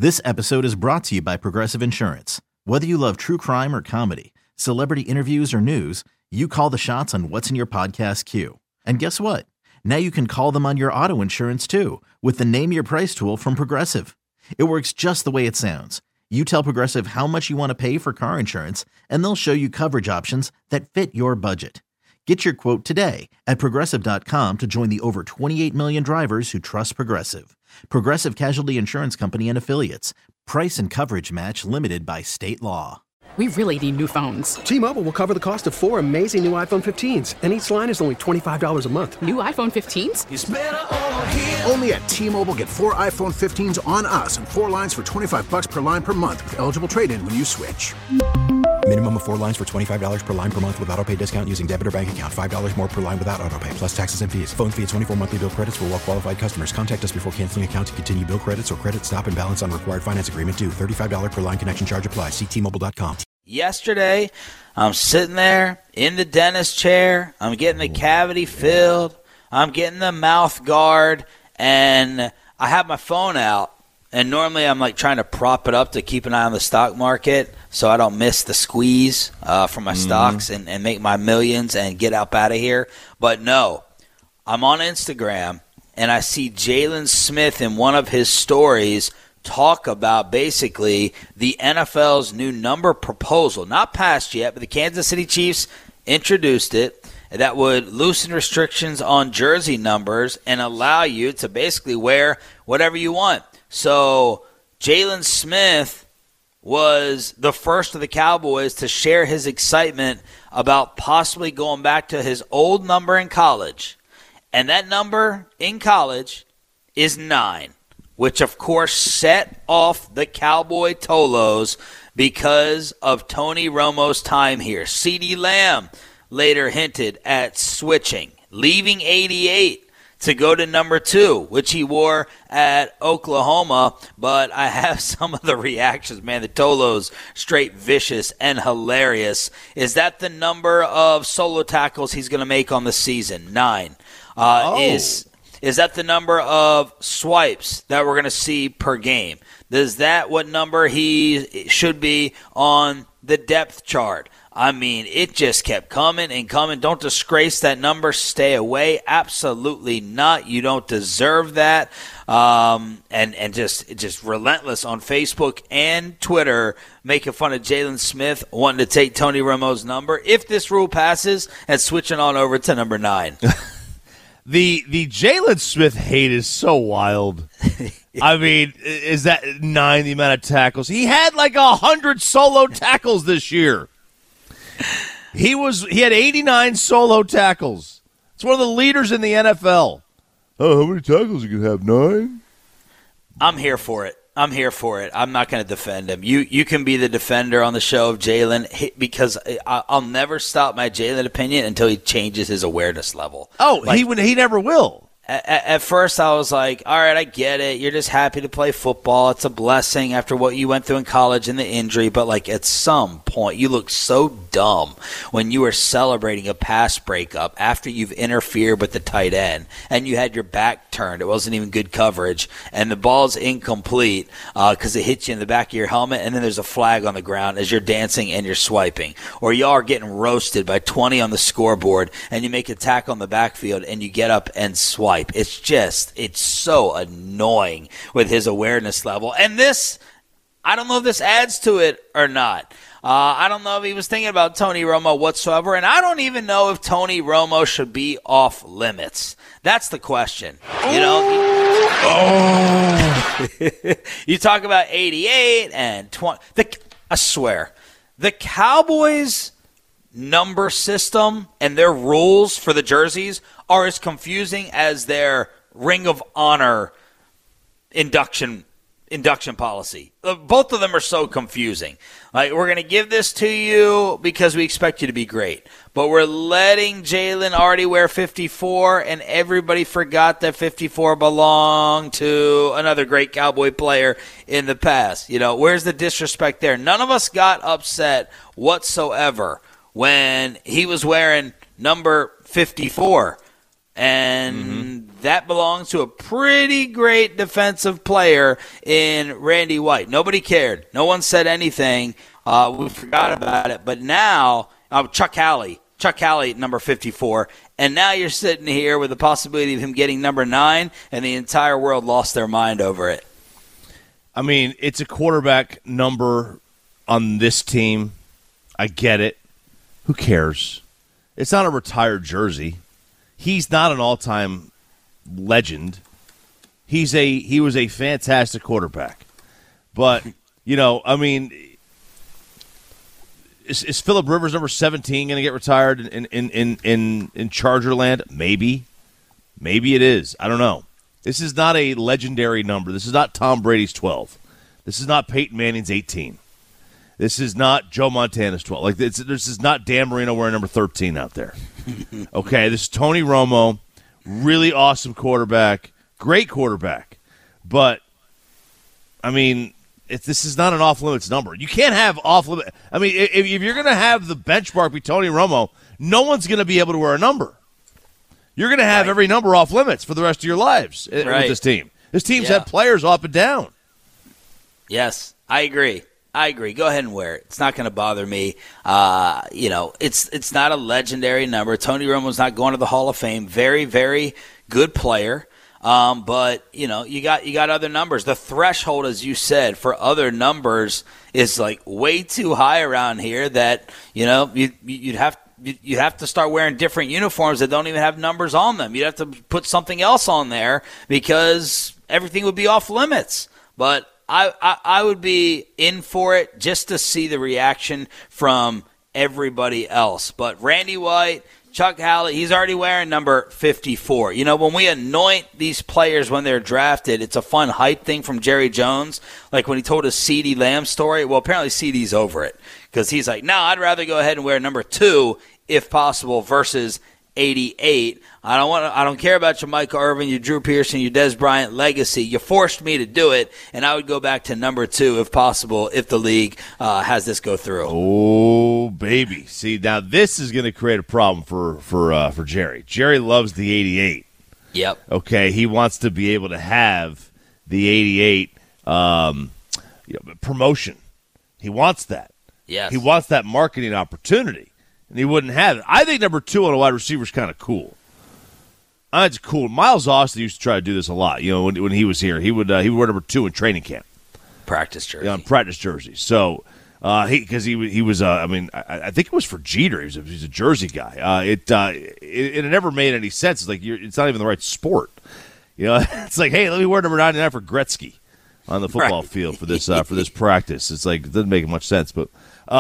This episode is brought to you by Progressive Insurance. Whether you love true crime or comedy, celebrity interviews or news, you call the shots on what's in your podcast queue. And guess what? Now you can call them on your auto insurance too with the Name Your Price tool from Progressive. It works just the way it sounds. You tell Progressive how much you want to pay for car insurance, and they'll show you coverage options that fit your budget. Get your quote today at Progressive.com to join the over 28 million drivers who trust Progressive. Progressive Casualty Insurance Company and Affiliates. Price and coverage match limited by state law. We really need new phones. T-Mobile will cover the cost of 4 amazing new iPhone 15s, and each line is only $25 a month. New iPhone 15s? It's better over here. Only at T-Mobile, get 4 iPhone 15s on us and 4 lines for $25 per line per month with eligible trade-in when you switch. Minimum of 4 lines for $25 per line per month with autopay discount using debit or bank account. $5 more per line without autopay, plus taxes and fees. Phone fee at 24 monthly bill credits for well-qualified customers. Contact us before canceling account to continue bill credits or credit stop and balance on required finance agreement due. $35 per line connection charge applies. See T-Mobile.com. Yesterday, I'm sitting there in the dentist chair. I'm getting the cavity filled. I'm getting the mouth guard, and I have my phone out. And normally I'm like trying to prop it up to keep an eye on the stock market so I don't miss the squeeze from my stocks and make my millions and get up out of here. But no, I'm on Instagram, and I see Jaylon Smith in one of his stories talk about basically the NFL's new number proposal. Not passed yet, but the Kansas City Chiefs introduced it that would loosen restrictions on jersey numbers and allow you to basically wear whatever you want. So Jaylon Smith was the first of the Cowboys to share his excitement about possibly going back to his old number in college. And that number in college is 9. Which, of course, set off the Cowboy Tolos because of Tony Romo's time here. CeeDee Lamb later hinted at switching, leaving 88 to go to number 2, which he wore at Oklahoma. But I have some of the reactions, man. The Tolos, straight vicious and hilarious. Is that the number of solo tackles he's going to make on the season? 9. Is that the number of swipes that we're going to see per game? Is that what number he should be on the depth chart? I mean, it just kept coming and coming. Don't disgrace that number. Stay away. Absolutely not. You don't deserve that. And just relentless on Facebook and Twitter, making fun of Jaylon Smith wanting to take Tony Romo's number. If this rule passes, and switching on over to number 9. The Jaylon Smith hate is so wild. I mean, is that 9 the amount of tackles? He had like 100 solo tackles this year. He had 89 solo tackles. It's one of the leaders in the NFL. Oh, how many tackles you can have? 9? I'm here for it. I'm not going to defend him. You can be the defender on the show of Jaylon because I'll never stop my Jaylon opinion until he changes his awareness level. Oh, he never will. At first, I was like, all right, I get it. You're just happy to play football. It's a blessing after what you went through in college and the injury. But, like, at some point, you look so dumb when you were celebrating a pass breakup after you've interfered with the tight end and you had your back turned. It wasn't even good coverage. And the ball's incomplete because it hit you in the back of your helmet. And then there's a flag on the ground as you're dancing and you're swiping. Or you are getting roasted by 20 on the scoreboard and you make a tackle on the backfield and you get up and swipe. It's so annoying with his awareness level. And this, I don't know if this adds to it or not. I don't know if he was thinking about Tony Romo whatsoever, and I don't even know if Tony Romo should be off limits. That's the question. You know? You talk about 88 and 20. I swear, the Cowboys' number system and their rules for the jerseys are as confusing as their Ring of Honor induction policy. Both of them are so confusing. Like, we're going to give this to you because we expect you to be great. But we're letting Jaylon already wear 54, and everybody forgot that 54 belonged to another great Cowboy player in the past. You know, where's the disrespect there? None of us got upset whatsoever when he was wearing number 54. And that belongs to a pretty great defensive player in Randy White. Nobody cared. No one said anything. We forgot about it. But now, Chuck Halley at number 54. And now you're sitting here with the possibility of him getting number 9, and the entire world lost their mind over it. I mean, it's a quarterback number on this team. I get it. Who cares? It's not a retired jersey. He's not an all-time legend. He was a fantastic quarterback. But, I mean, is Phillip Rivers number 17 going to get retired in Charger land? Maybe. Maybe it is. I don't know. This is not a legendary number. This is not Tom Brady's 12. This is not Peyton Manning's 18. This is not Joe Montana's 12. This is not Dan Marino wearing number 13 out there. Okay, this is Tony Romo, really awesome quarterback, great quarterback. But, I mean, this is not an off-limits number. You can't have off-limits. I mean, if you're going to have the benchmark be Tony Romo, no one's going to be able to wear a number. You're going to have every number off-limits for the rest of your lives with this team. This team's had players up and down. Yes, I agree. Go ahead and wear it. It's not going to bother me. It's not a legendary number. Tony Romo's not going to the Hall of Fame. Very, very good player. But you got other numbers. The threshold, as you said, for other numbers is like way too high around here. That you'd have to start wearing different uniforms that don't even have numbers on them. You'd have to put something else on there because everything would be off limits. But I would be in for it just to see the reaction from everybody else. But Randy White, Chuck Halley, he's already wearing number 54. When we anoint these players when they're drafted, it's a fun hype thing from Jerry Jones. Like when he told his CeeDee Lamb story, well, apparently CeeDee's over it because he's like, no, I'd rather go ahead and wear number 2 if possible versus 88. I don't care about your Michael Irvin, your Drew Pearson, your Dez Bryant legacy. You forced me to do it, and I would go back to number 2 if possible if the league has this go through. Oh, baby. See, now this is going to create a problem for Jerry. Jerry loves the 88. Yep. Okay, he wants to be able to have the 88 promotion. He wants that. Yes. He wants that marketing opportunity. And he wouldn't have it. I think number 2 on a wide receiver is kind of cool. It's cool. Miles Austin used to try to do this a lot. When he was here, he would wear number 2 in training camp, practice jersey, on practice jersey. So because he was I think it was for Jeter. He's a jersey guy. It never made any sense. It's like it's not even the right sport. It's like, hey, let me wear number 99 for Gretzky on the football field for this practice. It's like it doesn't make much sense, but.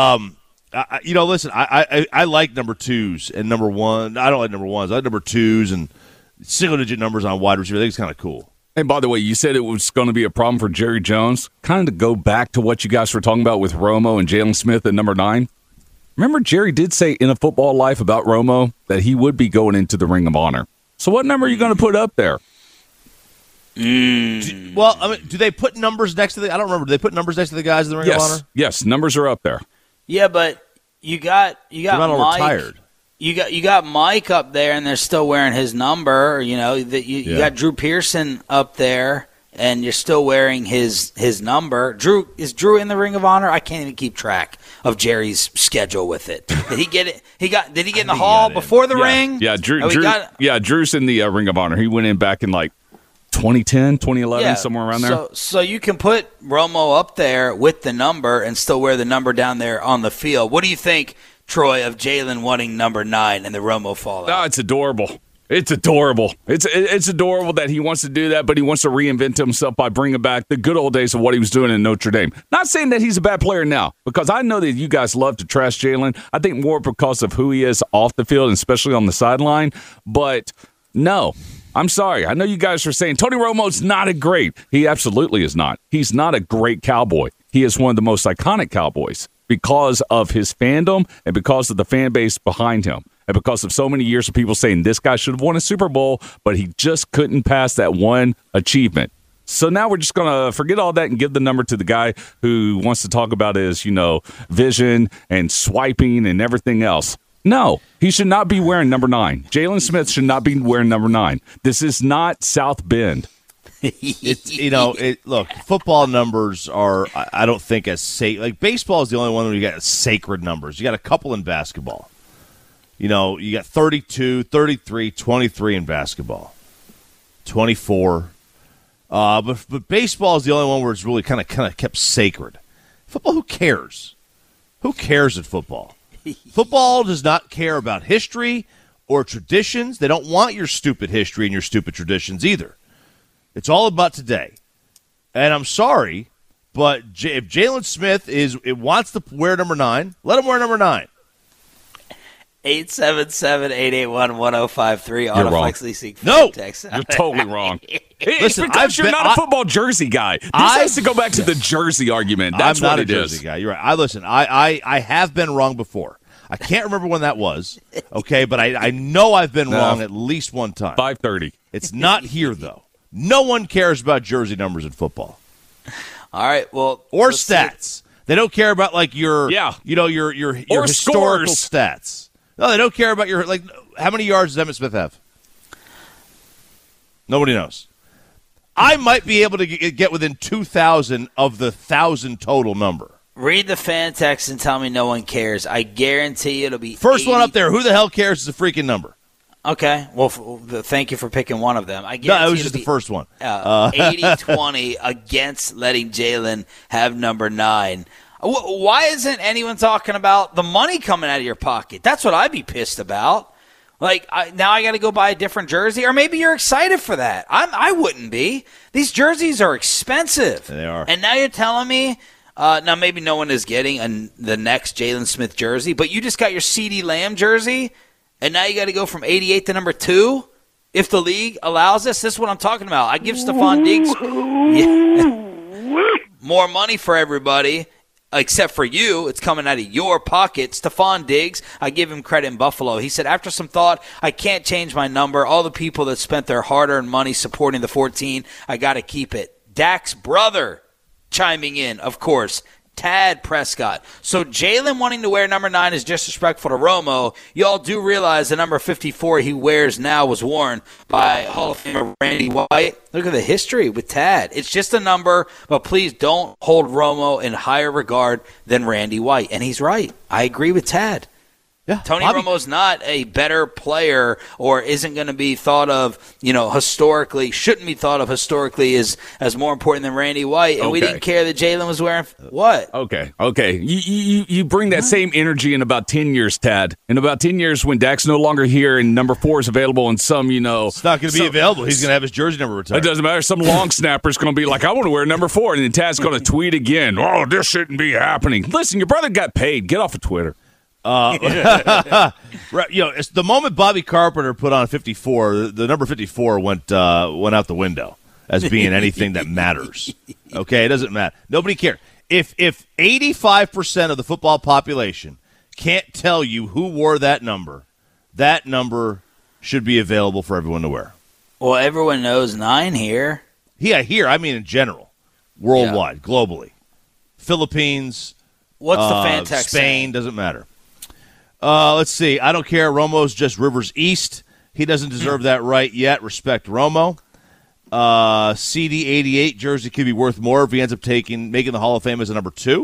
Listen, I like number 2s and number 1. I don't like number 1s. I like number 2s and single-digit numbers on wide receiver. I think it's kind of cool. And by the way, you said it was going to be a problem for Jerry Jones. Kind of to go back to what you guys were talking about with Romo and Jalen Smith at number 9. Remember, Jerry did say in A Football Life about Romo that he would be going into the Ring of Honor. So what number are you going to put up there? Do they put numbers next to I don't remember. Do they put numbers next to the guys in the Ring of Honor? Yes, numbers are up there. Yeah, but you got They're not all Mike. retired. You got Mike up there, and they're still wearing his number. You got Drew Pearson up there, and you're still wearing his number. Is Drew in the Ring of Honor? I can't even keep track of Jerry's schedule with it. Did he get it? Did he get in the hall before the ring? Yeah, Drew's in the Ring of Honor. He went in back in 2010, 2011, somewhere around there. So you can put Romo up there with the number and still wear the number down there on the field. What do you think, Troy, of Jalen wanting number 9 and the Romo fallout? Oh, it's adorable. It's adorable. It's adorable that he wants to do that, but he wants to reinvent himself by bringing back the good old days of what he was doing in Notre Dame. Not saying that he's a bad player now, because I know that you guys love to trash Jalen. I think more because of who he is off the field, and especially on the sideline. But no. I'm sorry. I know you guys are saying Tony Romo's not a great. He absolutely is not. He's not a great Cowboy. He is one of the most iconic Cowboys because of his fandom and because of the fan base behind him and because of so many years of people saying this guy should have won a Super Bowl, but he just couldn't pass that one achievement. So now we're just going to forget all that and give the number to the guy who wants to talk about his, vision and swiping and everything else. No, he should not be wearing number 9. Jalen Smith should not be wearing number 9. This is not South Bend. Look, football numbers are, I don't think, as sacred. Like, baseball is the only one where you got sacred numbers. You got a couple in basketball. You got 32, 33, 23 in basketball, 24. But baseball is the only one where it's really kind of kept sacred. Football, who cares? Who cares at football? Football does not care about history or traditions. They don't want your stupid history and your stupid traditions either. It's all about today. And I'm sorry, but if Jalen Smith wants to wear number 9, let him wear number 9. 877-881-1053. Autoflex Leasing. No, text. You're totally wrong. Listen, because you're not a football jersey guy. This has to go back to the jersey argument. That's I'm not what a it jersey is. guy. You're right. I have been wrong before. I can't remember when that was, okay, but I know I've been wrong at least one time. 5:30. It's not here, though. No one cares about jersey numbers in football. All right, well, or stats. They don't care about your or historical scores. stats. No, they don't care about how many yards does Emmitt Smith have? Nobody knows. I might be able to get within 2,000 of the 1,000 total number. Read the fan text and tell me no one cares. I guarantee it'll be first 80. one up there. Who the hell cares is the freaking number? Okay. Well, thank you for picking one of them. I No, it was just the first one. 80-20 against letting Jalen have number 9. Why isn't anyone talking about the money coming out of your pocket? That's what I'd be pissed about. Now I got to go buy a different jersey, or maybe you're excited for that. I wouldn't be. These jerseys are expensive. They are. And now you're telling me, now maybe no one is getting the next Jalen Smith jersey, but you just got your CeeDee Lamb jersey, and now you got to go from 88 to number 2? If the league allows this is what I'm talking about. I give Stephon Diggs more money for everybody. Except for you, it's coming out of your pocket. Stephon Diggs, I give him credit in Buffalo. He said, after some thought, I can't change my number. All the people that spent their hard-earned money supporting the 14, I got to keep it. Dak's brother chiming in, of course, Tad Prescott. So Jalen wanting to wear number 9 is disrespectful to Romo. Y'all do realize the number 54 he wears now was worn by Hall of Famer Randy White. Look at the history with Tad. It's just a number, but please don't hold Romo in higher regard than Randy White. And he's right. I agree with Tad. Yeah, Tony Romo's not a better player or isn't going to be thought of, historically, shouldn't be thought of historically as more important than Randy White. And we didn't care that Jalen was wearing what? Okay. You bring that same energy in about 10 years, Tad. In about 10 years when Dak's no longer here and number 4 is available and some, It's not going to be available. He's going to have his jersey number retired. It doesn't matter. Some long snapper's going to be like, I want to wear number 4. And then Tad's going to tweet again. Oh, this shouldn't be happening. Listen, your brother got paid. Get off of Twitter. Right, it's the moment Bobby Carpenter put on 54, the number 54 went out the window as being anything that matters. Okay, it doesn't matter. Nobody cares. If 85% of the football population can't tell you who wore that number should be available for everyone to wear. Well, everyone knows 9 here. Yeah, here. I mean, in general, worldwide, globally, Philippines. What's the fan text Spain saying? Doesn't matter. Let's see. I don't care. Romo's just Rivers East. He doesn't deserve that right yet. Respect Romo. CD 88 jersey could be worth more if he ends up making the Hall of Fame as a number 2.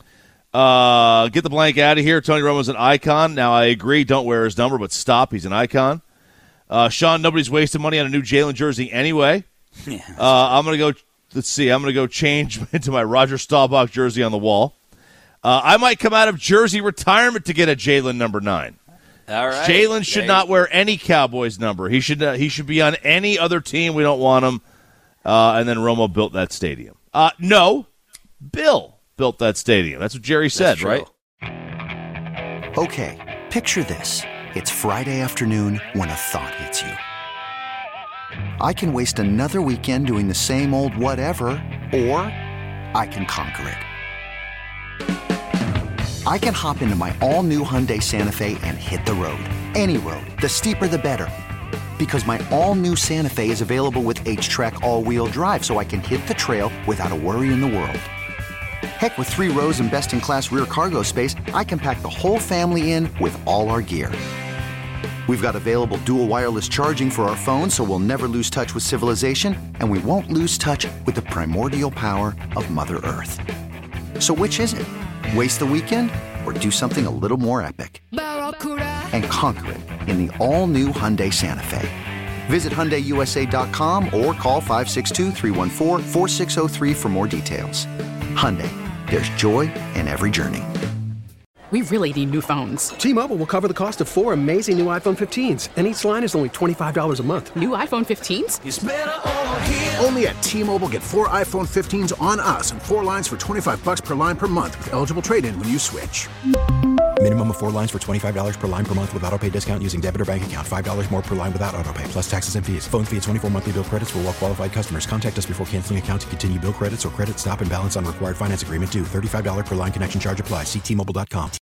Get the blank out of here. Tony Romo's an icon. Now, I agree. Don't wear his number, but stop. He's an icon. Sean, nobody's wasting money on a new Jalen jersey anyway. Yeah. I'm going to go, let's see. I'm going to go change into my Roger Staubach jersey on the wall. I might come out of jersey retirement to get a Jalen number 9. All right. Jalen should not wear any Cowboys number. He should be on any other team. We don't want him. And then Romo built that stadium. No, Bill built that stadium. That's what Jerry said, right? Okay, picture this. It's Friday afternoon when a thought hits you. I can waste another weekend doing the same old whatever, or I can conquer it. I can hop into my all-new Hyundai Santa Fe and hit the road. Any road. The steeper, the better. Because my all-new Santa Fe is available with H-Track all-wheel drive, so I can hit the trail without a worry in the world. Heck, with 3 rows and best-in-class rear cargo space, I can pack the whole family in with all our gear. We've got available dual wireless charging for our phones, so we'll never lose touch with civilization, and we won't lose touch with the primordial power of Mother Earth. So which is it? Waste the weekend or do something a little more epic? And conquer it in the all-new Hyundai Santa Fe. Visit HyundaiUSA.com or call 562-314-4603 for more details. Hyundai, there's joy in every journey. We really need new phones. T-Mobile will cover the cost of 4 amazing new iPhone 15s, and each line is only $25 a month. New iPhone 15s? It's better over here. Only at T-Mobile, get 4 iPhone 15s on us and 4 lines for $25 per line per month with eligible trade-in when you switch. Minimum of 4 lines for $25 per line per month with auto-pay discount using debit or bank account. $5 more per line without auto-pay, plus taxes and fees. Phone fee at 24 monthly bill credits for well-qualified customers. Contact us before canceling account to continue bill credits or credit stop and balance on required finance agreement due. $35 per line connection charge applies. See T-Mobile.com.